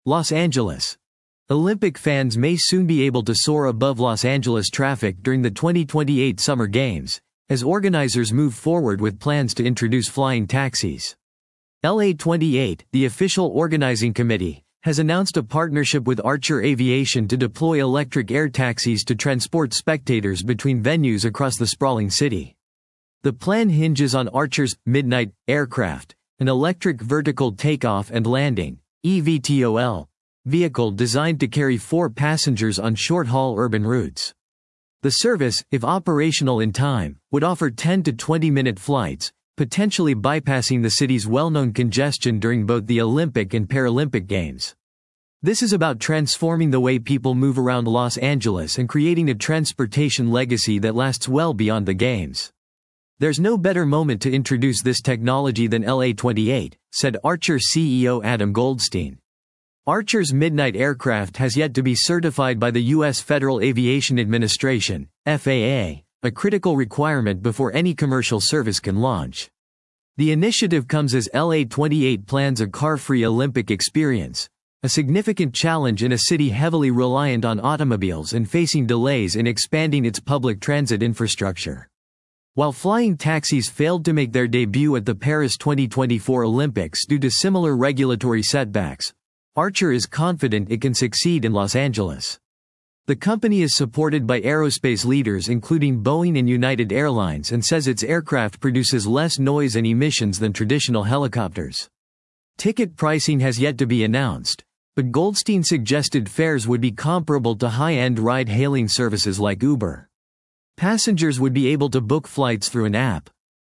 Los Angeles. Olympic fans may soon be able to soar above Los Angeles traffic during the 2028 Summer Games, as organizers move forward with plans to introduce flying taxis. LA28, the official organizing committee, has announced a partnership with Archer Aviation to deploy electric air taxis to transport spectators between venues across the sprawling city. The plan hinges on Archer's Midnight aircraft, an electric vertical takeoff and landing (eVTOL) vehicle designed to carry 4 passengers on short-haul urban routes. The service, if operational in time, would offer 10 to 20-minute flights, potentially bypassing the city's well-known congestion during both the Olympic and Paralympic Games. This is about transforming the way people move around Los Angeles and creating a transportation legacy that lasts well beyond the Games. There's no better moment to introduce this technology than LA28, said Archer CEO Adam Goldstein. Archer's Midnight aircraft has yet to be certified by the U.S. Federal Aviation Administration, FAA, a critical requirement before any commercial service can launch. The initiative comes as LA28 plans a car-free Olympic experience, a significant challenge in a city heavily reliant on automobiles and facing delays in expanding its public transit infrastructure. While flying taxis failed to make their debut at the Paris 2024 Olympics due to similar regulatory setbacks, Archer is confident it can succeed in Los Angeles. The company is supported by aerospace leaders including Boeing and United Airlines and says its aircraft produces less noise and emissions than traditional helicopters. Ticket pricing has yet to be announced, but Goldstein suggested fares would be comparable to high-end ride-hailing services like Uber. Passengers would be able to book flights through an app,